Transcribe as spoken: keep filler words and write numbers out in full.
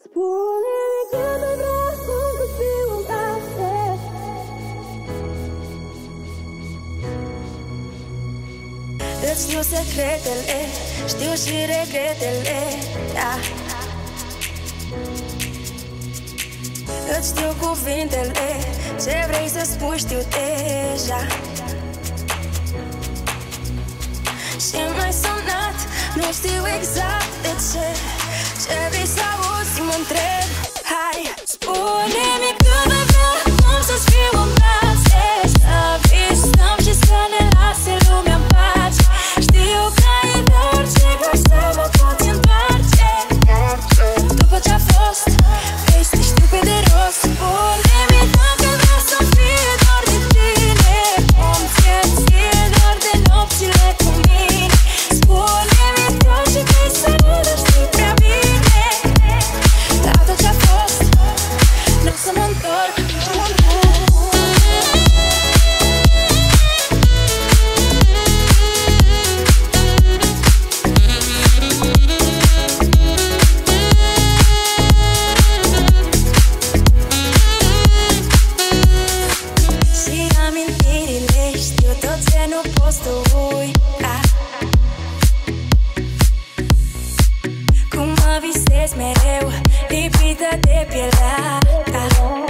Spune-mi cât îi vreau cum să fiu în brațe. Îți știu secretele, știu și regretele, da. Îți știu cuvintele, ce vrei să spui știu deja. Și m-ai sunat, nu știu exact de ce. Ce vrei să auzi, mă întreb. Hai, spune-mi cât îi vreau cum să-ți fiu în brațe. Să visăm și să ne lase lumea în pace. Știu că e doar ce vreau să mă poți întoarce. După ce-a fost, vrei să știu pe de rost. Spune-mi dacă vreau să fie doar de tine. Cum ți-e ție doar de nopțile cu mine. Spune-mi tot ce vrei să nu dar știi prea bine. La tot ce-a fost, n-o să mă întorc. Și amintirile, știu tot ce nu poți tu uita. Cum mă visezi mereu, lipită de pielea ta.